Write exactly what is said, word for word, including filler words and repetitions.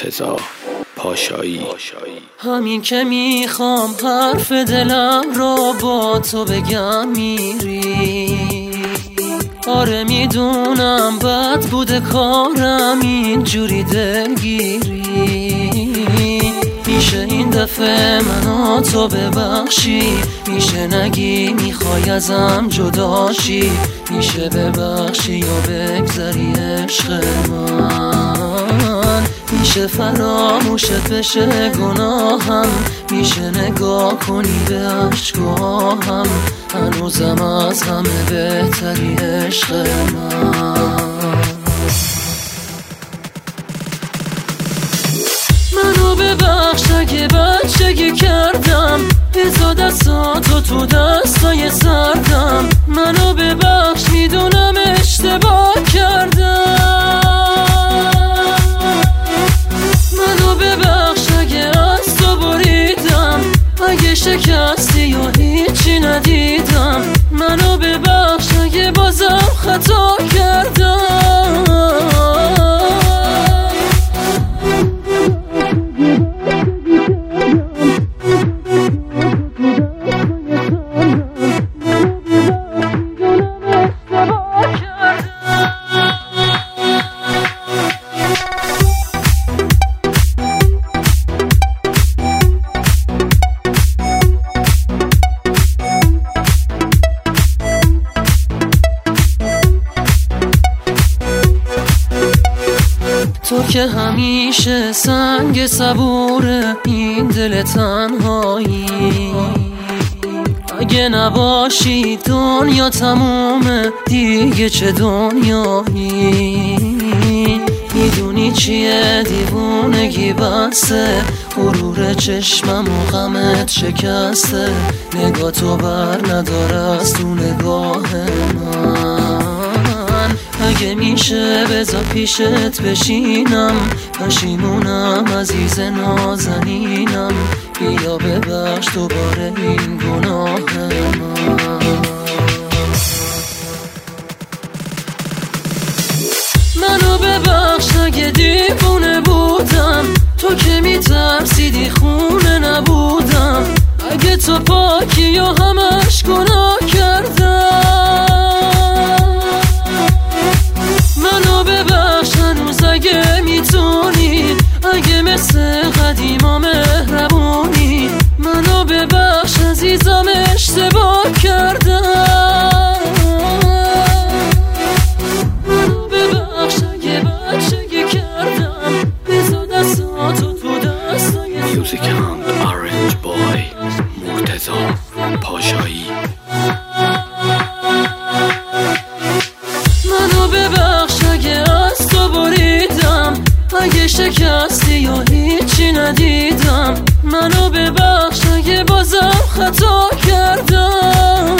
مرتضی پاشایی. همین که میخوام حرف دلم رو با تو بگم میری. آره میدونم بد بوده کارم اینجوری دلگیری. میشه این دفعه منو تو ببخشی، میشه نگی میخوای ازم جداشی، میشه ببخشی یا بگذری عشق من، میشه فراموشت بشه گناهم، میشه نگاه کنی به عشقاهم، هنوزم از همه بهتری عشق من. منو ببخش اگه بچگی کردم، بذار دستاتو تو دستای سردم. منو ببخش میدونم اشتباه کردم. منو ببخش اگه از تو بریدم، اگه شکستی یا هیچی ندیدم. منو ببخش اگه بازم خطا کردم. تو که همیشه سنگ صبور این دل تنهایی، اگه نباشی دنیا تمومه دیگه چه دنیایی. میدونی چیه دیوونگی بسته، غرور چشمم و غمت شکسته، نگاه تو بر نداره از تو نگاه من. اگه میشه بذار پیشت بشینم، پشیمونم عزیز نازنینم، بیا ببخش دوباره این گناه من. منو ببخش اگه دیوونه بودم، تو که میترسیدی خونه نبودم، اگه تو پاکی یا همش گناه کردم. منو ببخش هنوز اگه میتونی، اگه مثل قدیما مهربونی. منو ببخش عزیزم اشتباه کردم. منو ببخش اگه بچگی کردم، بذار دستاتو تو دستای میوزیک اند آرنج بای مرتضی پاشایی. منو ببخش اگه از تو بریدم، اگه شکستی یا هیچی ندیدم. منو ببخش اگه بازم خطا کردم.